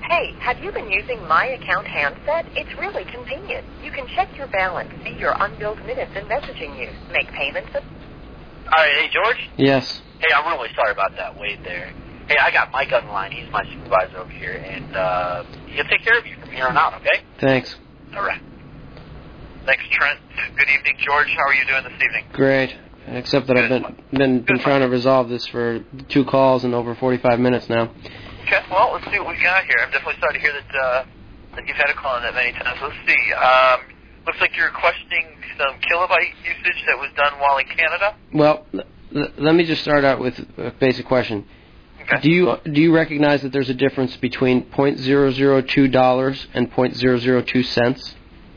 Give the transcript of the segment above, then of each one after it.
Hey, have you been using My Account handset? It's really convenient. You can check your balance, see your unbilled minutes and messaging use, make payments. All right, hey, George? Yes. Hey, I'm really sorry about that wait there. Hey, I got Mike on the line. He's my supervisor over here, and he'll take care of you from here on out, okay? Thanks. All right. Thanks, Trent. Good evening, George. How are you doing this evening? Great. Except that I've been trying to resolve this for 2 calls in over 45 minutes now. Okay, well, let's see what we got here. I'm definitely sorry to hear that you've had a call on that many times. Let's see. Looks like you're questioning some kilobyte usage that was done while in Canada. Well, let me just start out with a basic question. Okay. Do you recognize that there's a difference between $0.002 and $0.002 cents?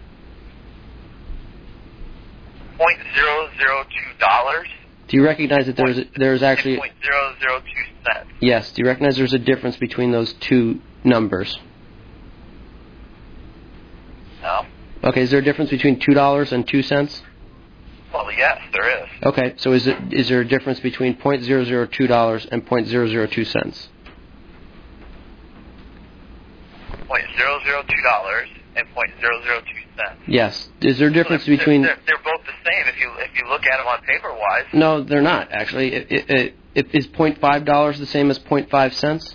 $0.002? Do you recognize that there's actually $0.002 cents? Yes. Do you recognize there's a difference between those two numbers? No. Okay. Is there a difference between $2 and 2 cents? Well, yes, there is. Okay. So is there a difference between $0.002 and $0.002 cents? $0.002 and $0.002 cents. Yes. Is there a difference between? They're both the same if you look at them on paper wise. No, they're not actually. Is $0.5 the same as 0.5 cents?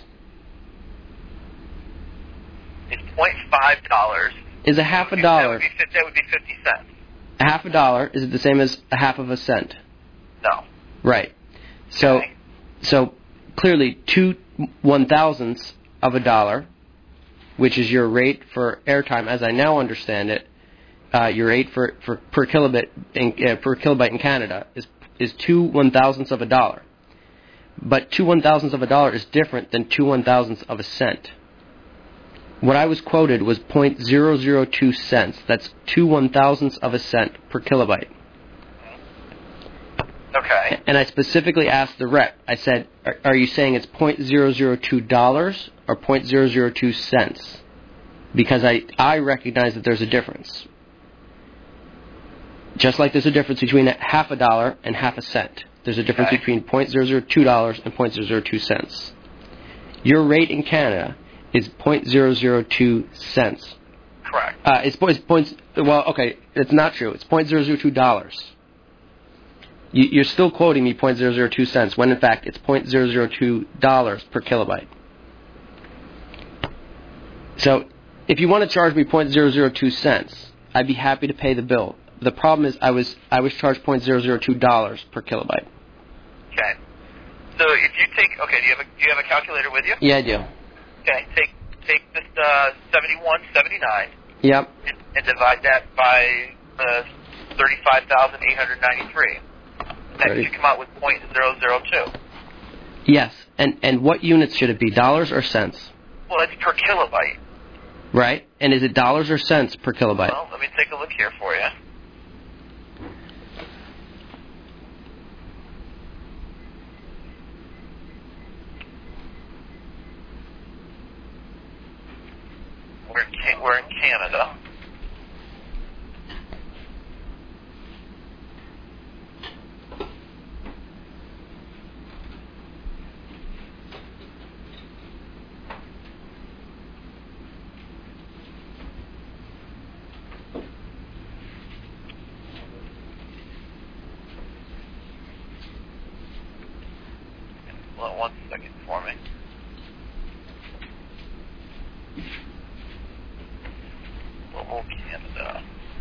It's $0.5. Is a half a dollar? That would be 50 cents. A half a dollar, is it the same as a half of a cent? No. Right. So, Okay. So clearly 2/1000ths of a dollar, which is your rate for airtime, as I now understand it, your rate for per kilobyte in Canada is 2/1000ths of a dollar. But 2/1000ths of a dollar is different than 2/1000ths of a cent. What I was quoted was 0.002 cents. That's 2/1000ths of a cent per kilobyte. Okay. And I specifically asked the rep, I said, are you saying it's $0.002 or 0.002 cents? Because I recognize that there's a difference. Just like there's a difference between half a dollar and half a cent. There's a difference between $0.002 and 0.002 cents. Your rate in Canada is 0.002 cents. Correct. It's not true. It's $0.002. You're still quoting me 0.002 cents when in fact it's $0.002 per kilobyte. So if you want to charge me 0.002 cents, I'd be happy to pay the bill. The problem is I was charged $0.002 per kilobyte. Okay. So if you take do you have a calculator with you? Yeah, I do. Okay. Take this 7179. Yep. And divide that by 35,893. That should come out with 0.002. Yes. And what units should it be? Dollars or cents? Well, it's per kilobyte. Right. And is it dollars or cents per kilobyte? Well, let me take a look here for you. We're in Canada. Well, 1 second for me. Global Canada.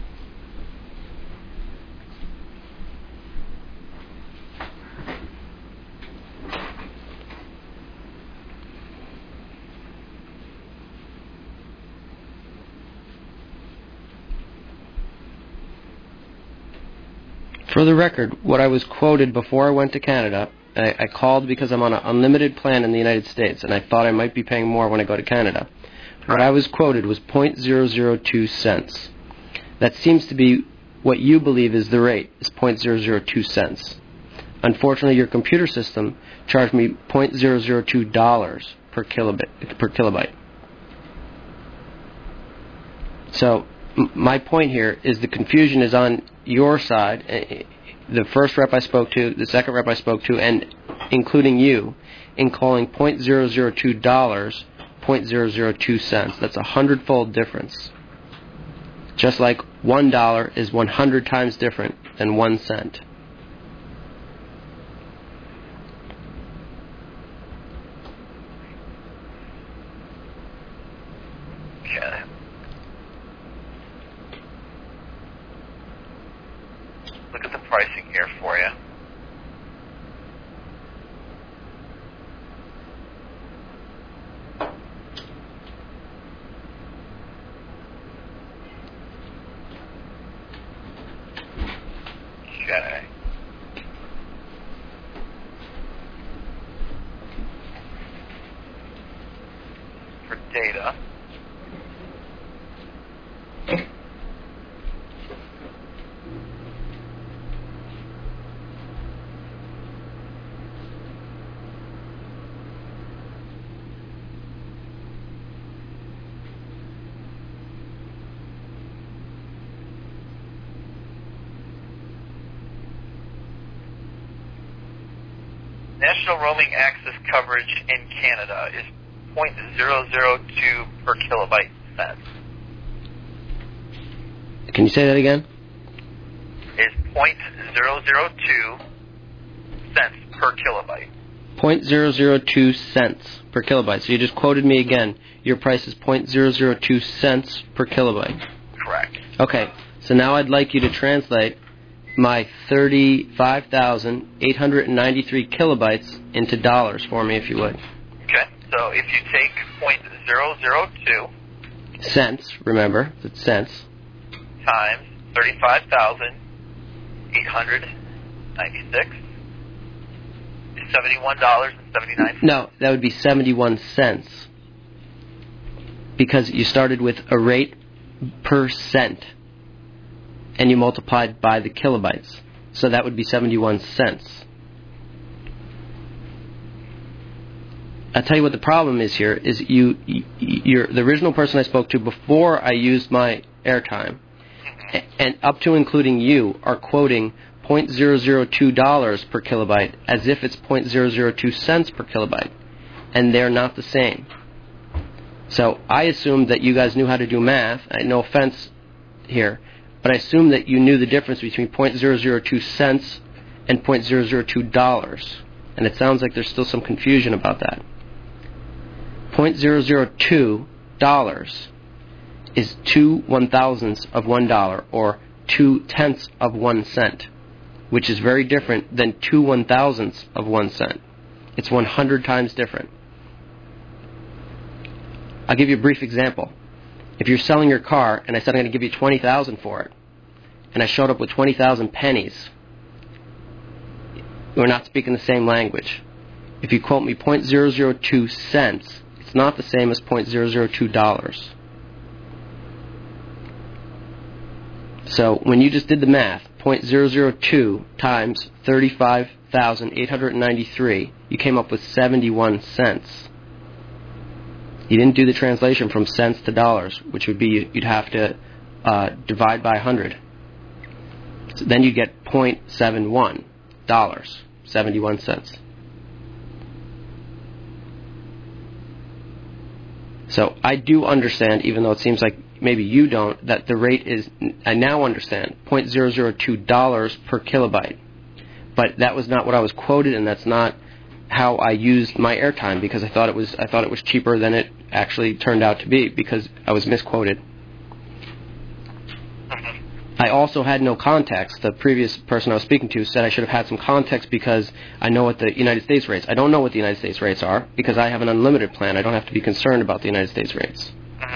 For the record, what I was quoted before I went to Canada, I called because I'm on an unlimited plan in the United States, and I thought I might be paying more when I go to Canada. What I was quoted was 0.002 cents. That seems to be what you believe is the rate, is 0.002 cents. Unfortunately, your computer system charged me $0.002 per kilobyte. So my point here is the confusion is on your side, the first rep I spoke to, the second rep I spoke to, and including you, in calling $0.002 0.002 cents. That's 100-fold difference. Just like $1 is 100 times different than 1 cent. Okay. Look at the pricing here for you. Okay. For data. National roaming access coverage in Canada is 0.002 per kilobyte cents. Can you say that again? Is 0.002 cents per kilobyte. 0.002 cents per kilobyte. So you just quoted me again. Your price is 0.002 cents per kilobyte. Correct. Okay. So now I'd like you to translate my 35,893 kilobytes into dollars for me, if you would. Okay. So if you take 0.002 cents, remember, it's cents, times 35,896 is $71.79. No, that would be 71 cents. Because you started with a rate per cent. And you multiplied by the kilobytes. So that would be 71 cents. I'll tell you what the problem is here, is you're the original person I spoke to before I used my airtime, and up to including you, are quoting $0.002 per kilobyte as if it's 0.002 cents per kilobyte. And they're not the same. So I assumed that you guys knew how to do math. No offense here. But I assume that you knew the difference between 0.002 cents and $0.002. And it sounds like there's still some confusion about that. $0.002 is 2 1,000ths of $1, or 2/10 of 1 cent, which is very different than 2 1,000ths of 1 cent. It's 100 times different. I'll give you a brief example. If you're selling your car, and I said I'm going to give you $20,000 for it, and I showed up with 20,000 pennies, we're not speaking the same language. If you quote me 0.002 cents, it's not the same as $0.002. So when you just did the math, 0.002 times 35,893, you came up with 71 cents. You didn't do the translation from cents to dollars, which would be you'd have to divide by 100. So then you get $0.71, 71 cents. So I do understand, even though it seems like maybe you don't, that the rate is, I now understand, $0.002 per kilobyte. But that was not what I was quoted, and that's not how I used my airtime, because I thought it was cheaper than it actually turned out to be, because I was misquoted. I also had no context. The previous person I was speaking to said I should have had some context because I know what the United States rates. I don't know what the United States rates are because I have an unlimited plan. I don't have to be concerned about the United States rates.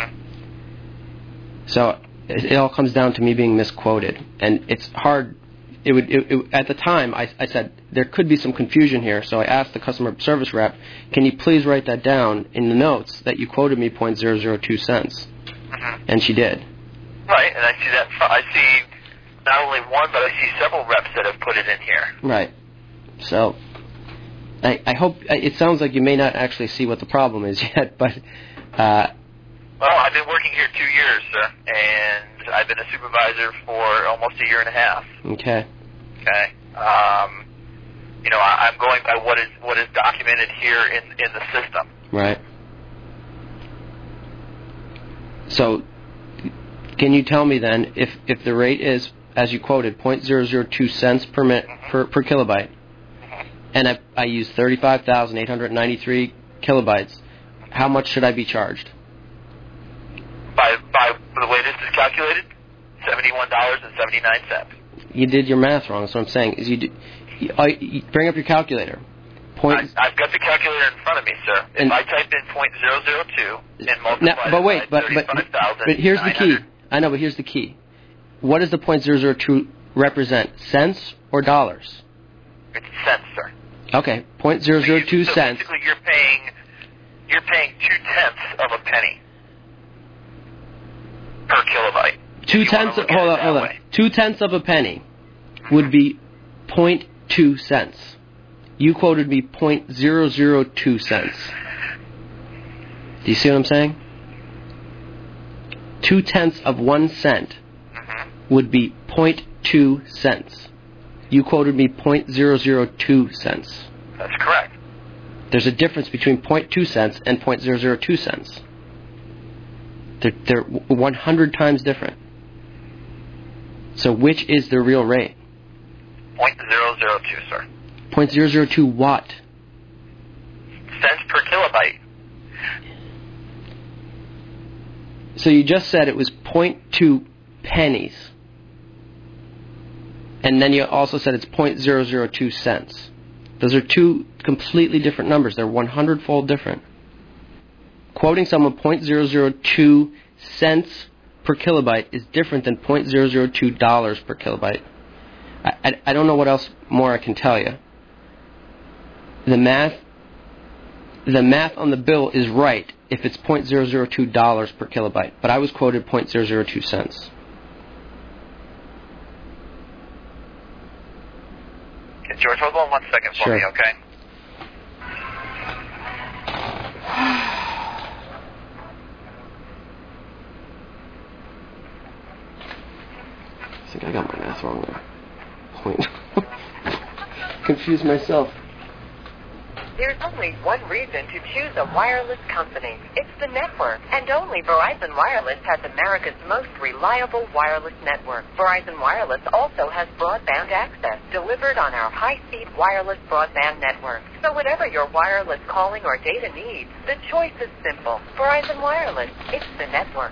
So it all comes down to me being misquoted, and it's hard. At the time, I said there could be some confusion here, so I asked the customer service rep, can you please write that down in the notes that you quoted me 0.002 cents? And she did. Right, and I see that. I see not only one, but I see several reps that have put it in here. Right. So I hope, it sounds like you may not actually see what the problem is yet, but... well, I've been working here 2 years, sir, and I've been a supervisor for almost a year and a half. Okay. Okay. I'm going by what is documented here in the system. Right. So can you tell me then if the rate is, as you quoted, 0.002 cents per kilobyte, and I use 35,893 kilobytes, how much should I be charged? By the way this is calculated, $71.79. You did your math wrong. That's what I'm saying. Is you bring up your calculator. I've got the calculator in front of me, sir. If I type in 0.002 and multiply it by 35,000, but here's the key. I know, but here's the key. What does the 0.002 represent? Cents or dollars? It's cents, sir. Okay, 0.002 so cents. Basically, you're paying 2/10 of a penny per kilobyte. 2/10. Hold on. 2/10 of a penny would be 0.2 cents. You quoted me 0.002 cents. Do you see what I'm saying? 2/10 of 1 cent would be 0.2 cents. You quoted me 0.002 cents. That's correct. There's a difference between 0.2 cents and 0.002 cents. They're 100 times different. So which is the real rate? 0.002, sir. 0.002 what? Cents per kilobyte. So you just said it was 0.2 pennies. And then you also said it's 0.002 cents. Those are two completely different numbers. They're 100-fold different. Quoting someone 0.002 cents per kilobyte is different than $0.002 per kilobyte. I don't know what else more I can tell you. The math on the bill is right if it's $0.002 per kilobyte, but I was quoted 0.002 cents. George, hold on 1 second for me, okay? I think I got my math wrong there. Point. Confused myself. There's only one reason to choose a wireless company. It's the network. And only Verizon Wireless has America's most reliable wireless network. Verizon Wireless also has broadband access delivered on our high-speed wireless broadband network. So whatever your wireless calling or data needs, the choice is simple. Verizon Wireless. It's the network.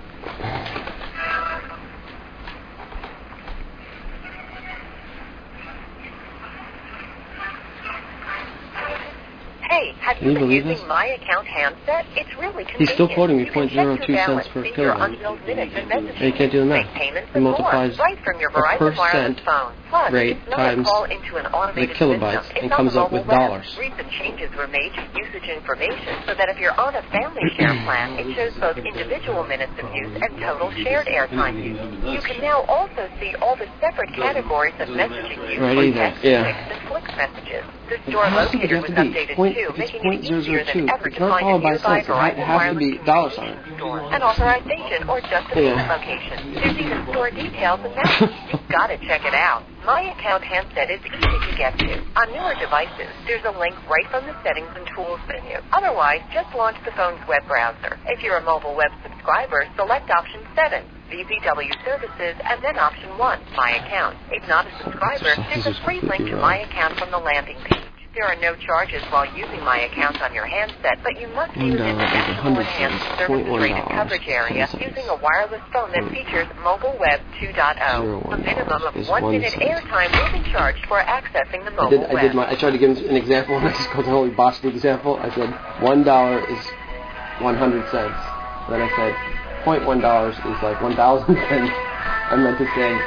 Hey, have you been using My Account handset? It's really convenient. He's still quoting me you can 0.02 cents per kilobyte. You can't do the math. He multiplies right from your a Verizon Wireless % phone. Plus, rate times the kilobytes and comes up with dollars. Recent changes were made to usage information so that if you're on a family share plan, it shows both individual minutes of use and total shared airtime use. You can now also see all the separate categories of messaging use for text, text, and Flick messages. The store locator was updated too, making it easier than ever to find a nearby Verizon Wireless dollar sign. store, an authorization, or just a payment location. There's even store details and maps. You've got to check it out. My Account handset is easy to get to. On newer devices, there's a link right from the Settings and Tools menu. Otherwise, just launch the phone's web browser. If you're a mobile web subscriber, select option 7. VZW Services, and then option 1, My Account. If not a subscriber, there's a free link to My Account from the landing page. There are no charges while using My Account on your handset, but you must use its National Enhanced Services Rated Coverage area using a wireless phone that features Mobile Web 2.0. A minimum of 1 minute airtime will be charged for accessing the mobile web. I tried to give him an example, and I just totally botched the example. I said $1 is 100 cents. Then I said $0.1 is like 1,000 cents. I meant to say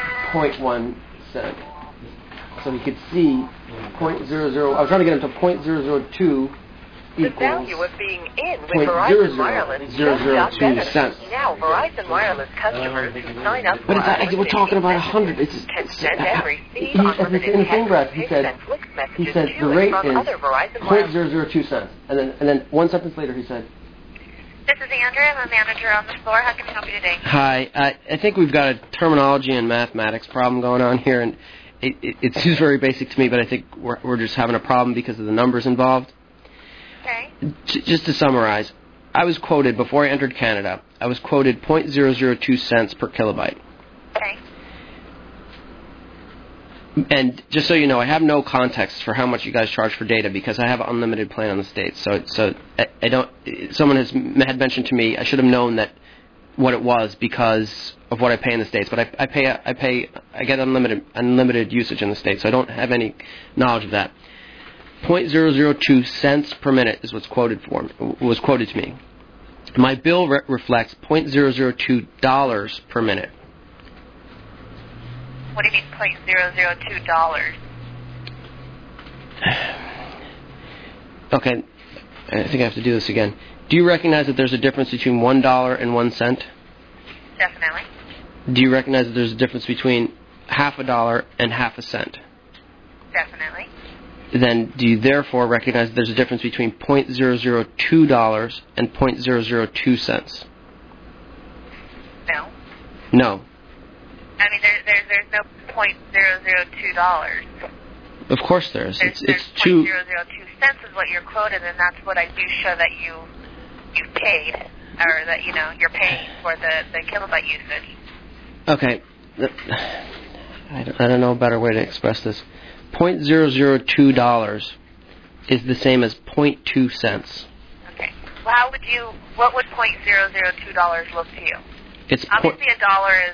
0.1 cent. So he could see 0.00. I was trying to get him to 0.002 the value of being in with Verizon Wireless just got better. Now, Verizon Wireless customers who sign up for we're talking about 100. Can send and receive unlimited text, he said the rate is 0.002 cents. And then one sentence later he said, "This is Andrea. I'm a manager on the floor. How can I help you today?" Hi. I think we've got a terminology and mathematics problem going on here, and it seems very basic to me, but I think we're just having a problem because of the numbers involved. Okay. Just to summarize, I was quoted, before I entered Canada, I was quoted 0.002 cents per kilobyte. Okay. And just so you know, I have no context for how much you guys charge for data because I have an unlimited plan on the States. So I don't. Someone had mentioned to me I should have known that what it was because of what I pay in the States. But I get unlimited usage in the States, so I don't have any knowledge of that. 0.002 cents per minute is was quoted to me. My bill reflects $0.002 per minute. What do you mean $0.002? Okay, I think I have to do this again. Do you recognize that there's a difference between $1 and 1 cent? Definitely. Do you recognize that there's a difference between half a dollar and half a cent? Definitely. Then do you therefore recognize that there's a difference between $0.002 and 0.002 cents? No. No. I mean, there's no $0.002. Of course there is. There's It's two. 0.002 cents is what you're quoted, and that's what I do show that you've paid, or that you're paying for the kilobyte usage. Okay. I don't know a better way to express this. $0.002 is the same as 0.2 cents. Okay. Well, what would $0.002 look to you? It's obviously a dollar is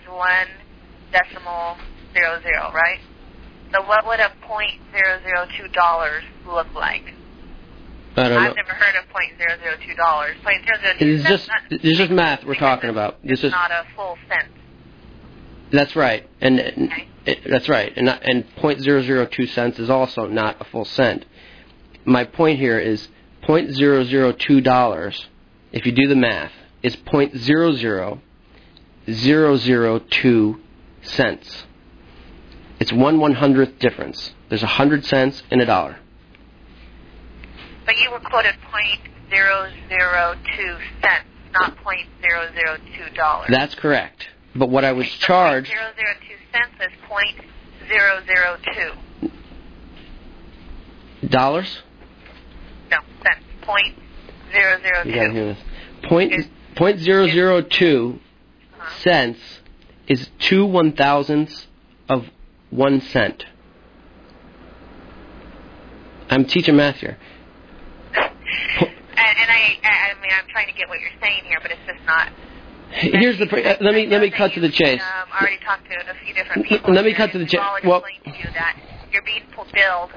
1.00, right? So what would a $0.002 look like? I don't know. I've never heard of $0.002. $0.002. It's just math we're talking about. It's not a full cent. That's right, and Okay. that's right, and 0.002 cents is also not a full cent. My point here is $0.002. If you do the math, is 0.00002 cents. It's 1/100th difference. There's 100 cents in a dollar. But you were quoted $0.002 cents, not $0.002. That's correct. But what I was charged... 0.002 cents is $0.002. Dollars? No, cents. $0.002. You gotta hear this. 0.002 cents is 2 1,000ths of 1 cent. I'm teaching math here. And I mean, I'm trying to get what you're saying here, but it's just not. Here's the. Let me cut to the chase. Already talked to a few different people. Let me cut to the chase. Well, explained to you that you're being billed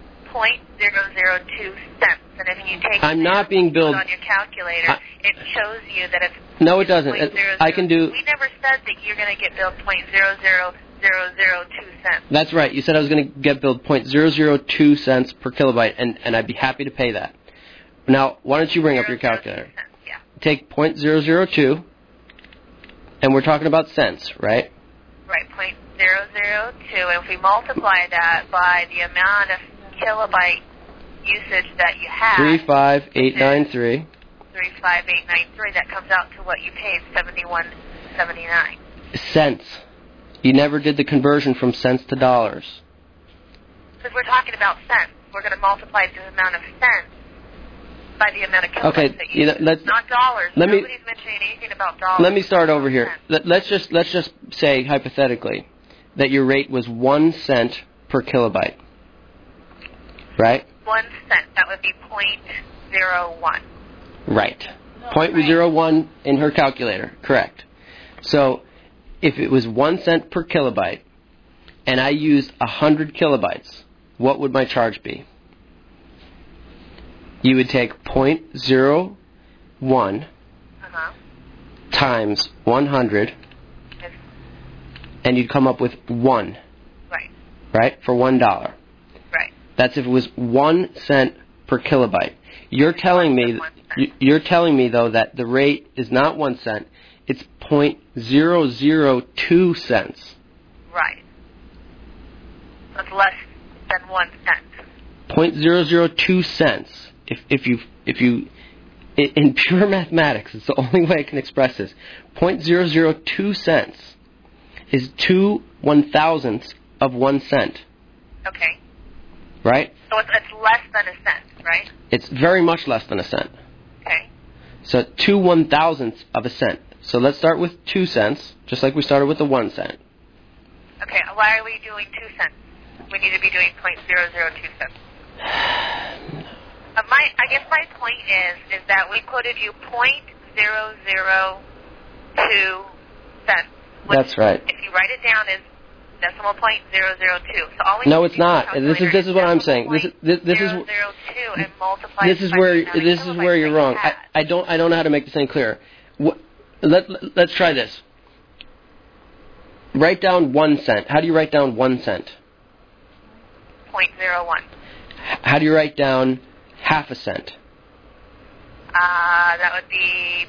0.002 cents, and if you take I'm not being billed on your calculator, it shows you that it's. No, it doesn't. I can do. We never said that you're going to get billed 0.00002 cents. That's right. You said I was going to get billed 0.002 cents per kilobyte, and I'd be happy to pay that. Now, why don't you bring up your calculator? Yeah. Take 0.002, and we're talking about cents, right? Right, 0.002. And if we multiply that by the amount of kilobyte usage that you have, 35893. 35893, that comes out to what you paid, $71.79. Cents. You never did the conversion from cents to dollars. Because we're talking about cents. We're going to multiply the amount of cents by the amount of kilobytes that you use. Not dollars. Nobody's mentioning anything about dollars. Let me start over here. Let's just say, hypothetically, that your rate was 1 cent per kilobyte. Right? 1 cent. That would be 0.01. Right. 0.01 in her calculator. Correct. So, if it was 1 cent per kilobyte, and I used 100 kilobytes, what would my charge be? You would take 0.01 times 100, and you'd come up with 1. Right. Right? For $1. Right. That's if it was 1 cent per kilobyte. You're telling me though that the rate is not 1 cent, it's 0.002 cents. Right. That's less than 1 cent. 0.002 cents. If you in pure mathematics, it's the only way I can express this. 0.002 cents is 2 1,000ths of 1 cent. Okay. Right? So it's less than a cent, right? It's very much less than a cent. Okay. So 2 1,000ths of a cent. So let's start with 2 cents, just like we started with the 1 cent. Okay, why are we doing 2 cents? We need to be doing 0.002 cents. I guess my point is that we quoted you 0.002 cents. That's right. If you write it down as decimal point 002. So all we no, it's not. This is what I'm saying. This is 002 and multiply. This is where you're wrong. I don't know how to make this any clearer. Let's try this. Write down 1 cent. How do you write down 1 cent? 0.01. How do you write down half a cent? That would be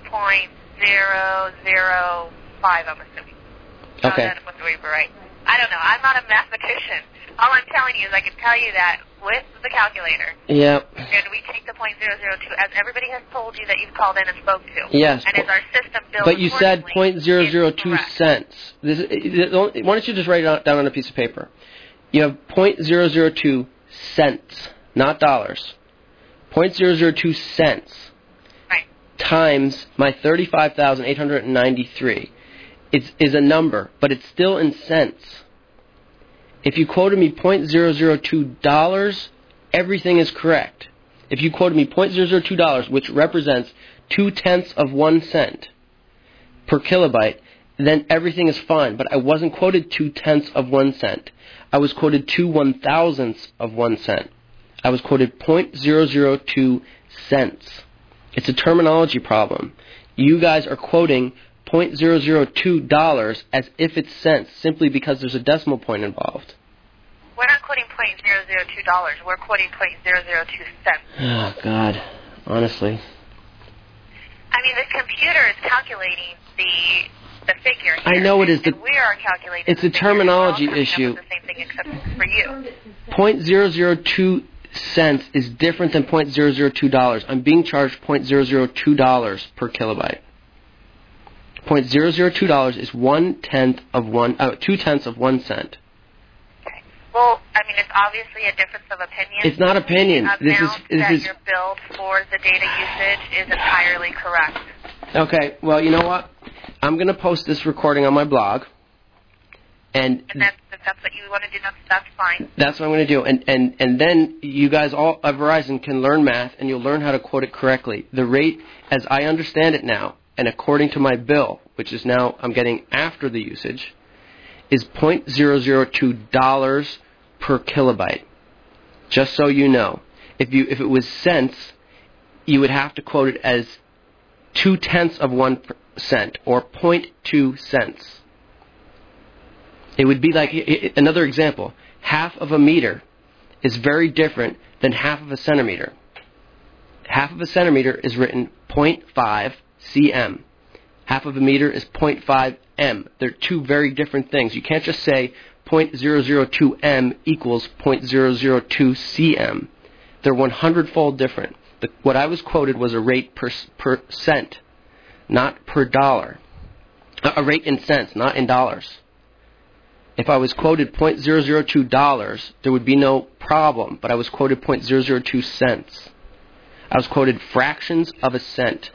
0.005, I'm assuming. Okay. That would be right. I don't know. I'm not a mathematician. All I'm telling you is I can tell you that with the calculator. Yep. And we take the 0.002, as everybody has told you that you've called in and spoke to. Yes. And as our system builds. But you said 0.002 cents. Why don't you just write it down on a piece of paper? You have 0.002 cents, not dollars. 0.002 cents. Right. Times my 35,893 is a number, but it's still in cents. If you quoted me $0.002, everything is correct. If you quoted me $0.002, which represents 0.2 of 1 cent per kilobyte, then everything is fine. But I wasn't quoted 0.2 of 1 cent. I was quoted 2 1,000ths of 1 cent. I was quoted 0.002 cents. It's a terminology problem. You guys are quoting $0.002 as if it's cents, simply because there's a decimal point involved. We're not quoting $0.002. We're quoting 0.002 cents. Oh, God. Honestly. I mean, the computer is calculating the figure here. I know it is. And we are calculating it's a terminology issue. The same thing except for you. 0.002 cents is different than $0.002. I'm being charged $0.002 per kilobyte. $0.002 is 2/10 of 1 cent. Okay. Well, I mean, it's obviously a difference of opinion. It's not opinion. The amount that you're billed for the data usage is entirely correct. Okay. Well, you know what? I'm going to post this recording on my blog. And if that's what you want to do, that's fine. That's what I'm going to do. And then you guys all at Verizon can learn math, and you'll learn how to quote it correctly. The rate, as I understand it now, and according to my bill, which is now I'm getting after the usage, is $0.002 per kilobyte. Just so you know. If it was cents, you would have to quote it as 0.2 of 1 cent, or 0.2 cents. It would be like, another example, half of a meter is very different than half of a centimeter. Half of a centimeter is written 0.5 cm. Half of a meter is 0.5 m. They're two very different things. You can't just say 0.002 m equals 0.002 cm. They're 100-fold different. What I was quoted was a rate per cent, not per dollar. A rate in cents, not in dollars. If I was quoted $0.002, there would be no problem, but I was quoted 0.002 cents. I was quoted fractions of a cent.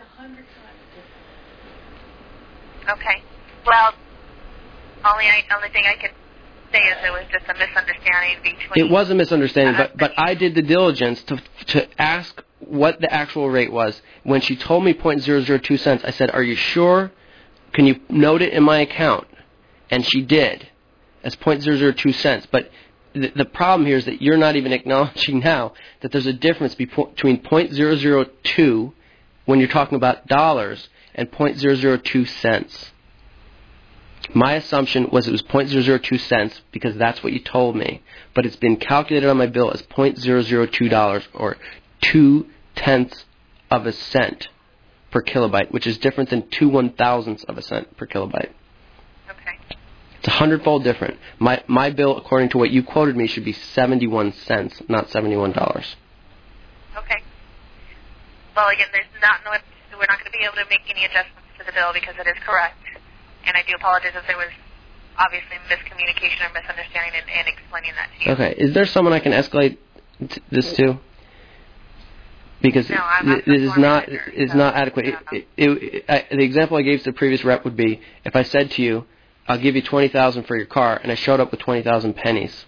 Okay. Well, only thing I can say is it was just a misunderstanding between... It was a misunderstanding, but I did the diligence to ask what the actual rate was. When she told me 0.002 cents, I said, "Are you sure? Can you note it in my account?" And she did, as 0.002 cents. But the problem here is that you're not even acknowledging now that there's a difference between 0.002 when you're talking about dollars and 0.002 cents. My assumption was it was 0.002 cents because that's what you told me. But it's been calculated on my bill as $0.002 or 0.2 of a cent per kilobyte, which is different than 2 1,000ths of a cent per kilobyte. Okay. It's 100-fold different. My bill, according to what you quoted me, should be 71 cents, not $71. Okay. Well, again, we're not going to be able to make any adjustments to the bill because it is correct. And I do apologize if there was obviously miscommunication or misunderstanding in explaining that to you. Okay. Is there someone I can escalate this to? Because No, I'm not this is the not manager, is so not adequate. The example I gave to the previous rep would be if I said to you, "I'll give you 20,000 for your car," and I showed up with 20,000 pennies.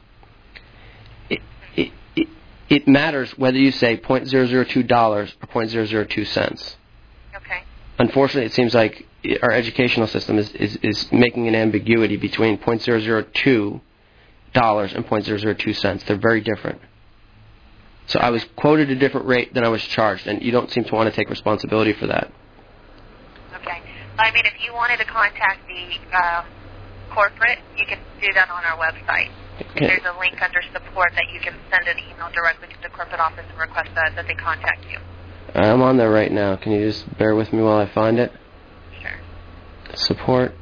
It matters whether you say $0.002 or 0.002 cents. Okay. Unfortunately, it seems like our educational system is making an ambiguity between $0.002 and 0.002 cents. They're very different. So I was quoted a different rate than I was charged, and you don't seem to want to take responsibility for that. Okay. I mean, if you wanted to contact the corporate, you can do that on our website. Okay. There's a link under support that you can send an email directly to the corporate office and request that they contact you. I'm on there right now. Can you just bear with me while I find it? Sure. Support.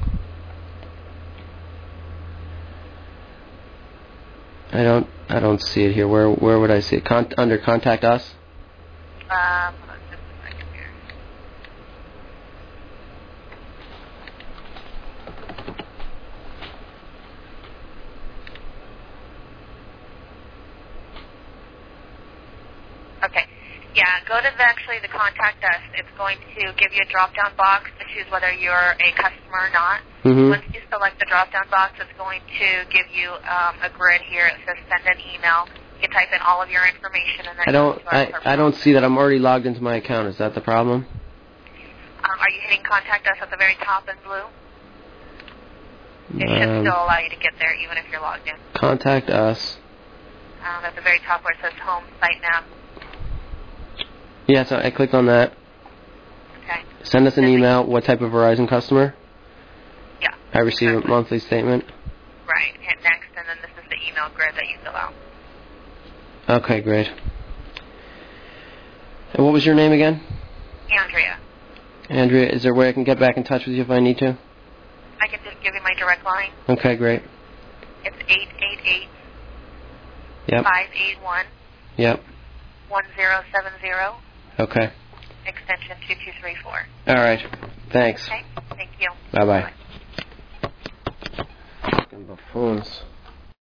I don't see it here. Where would I see it? Under Contact Us? Hold on just a second here. Okay. Yeah, go to the Contact Us. It's going to give you a drop-down box to choose whether you're a customer or not. Mm-hmm. Once you select the drop-down box, it's going to give you a grid here. It says send an email. You can type in all of your information, and then I don't see that. I'm already logged into my account. Is that the problem? Are you hitting Contact Us at the very top in blue? It should still allow you to get there even if you're logged in. Contact Us. At the very top where it says Home Site Nav. Yeah, so I clicked on that. Okay. Send us an email. What type of Verizon customer? Yeah. I receive a monthly statement. Right. Hit next, and then this is the email grid that you fill out. Okay, great. And what was your name again? Andrea. Andrea, is there a way I can get back in touch with you if I need to? I can just give you my direct line. Okay, great. It's 888 Yep. 581 Yep. 1070. Okay. Extension 2234. All right. Thanks. Okay. Thank you. Bye-bye. Bye. Fucking buffoons.